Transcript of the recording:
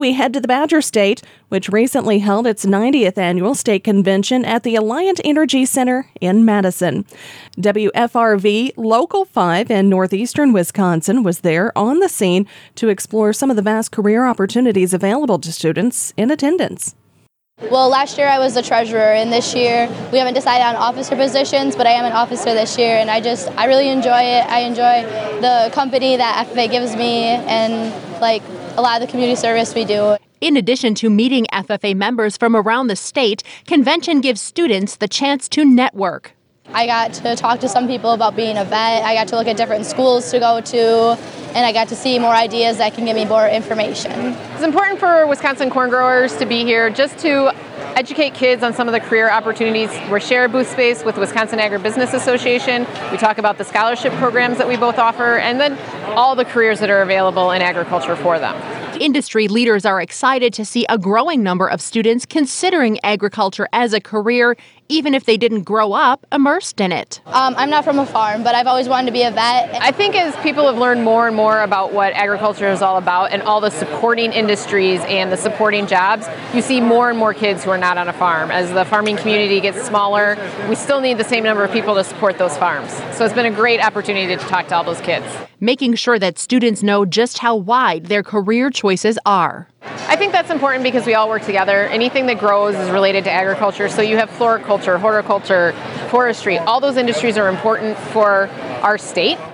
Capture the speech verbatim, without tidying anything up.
We head to the Badger State, which recently held its ninetieth annual state convention at the Alliant Energy Center in Madison. W F R V Local five in northeastern Wisconsin was there on the scene to explore some of the vast career opportunities available to students in attendance. Well, last year I was the treasurer, and this year we haven't decided on officer positions, but I am an officer this year, and I just, I really enjoy it. I enjoy the company that F F A gives me and, like, a lot of the community service we do. In addition to meeting F F A members from around the state, convention gives students the chance to network. I got to talk to some people about being a vet. I got to look at different schools to go to, and I got to see more ideas that can give me more information. It's important for Wisconsin corn growers to be here just to educate kids on some of the career opportunities. We're share booth space with Wisconsin Agribusiness Association. We talk about the scholarship programs that we both offer, and then all the careers that are available in agriculture for them. Industry leaders are excited to see a growing number of students considering agriculture as a career, even if they didn't grow up immersed in it. Um, I'm not from a farm, but I've always wanted to be a vet. I think as people have learned more and more about what agriculture is all about and all the supporting industries and the supporting jobs, you see more and more kids who are not on a farm. As the farming community gets smaller, we still need the same number of people to support those farms. So it's been a great opportunity to talk to all those kids. Making sure that students know just how wide their career choices are. I think that's important because we all work together. Anything that grows is related to agriculture. So you have floriculture, horticulture, forestry. All those industries are important for our state.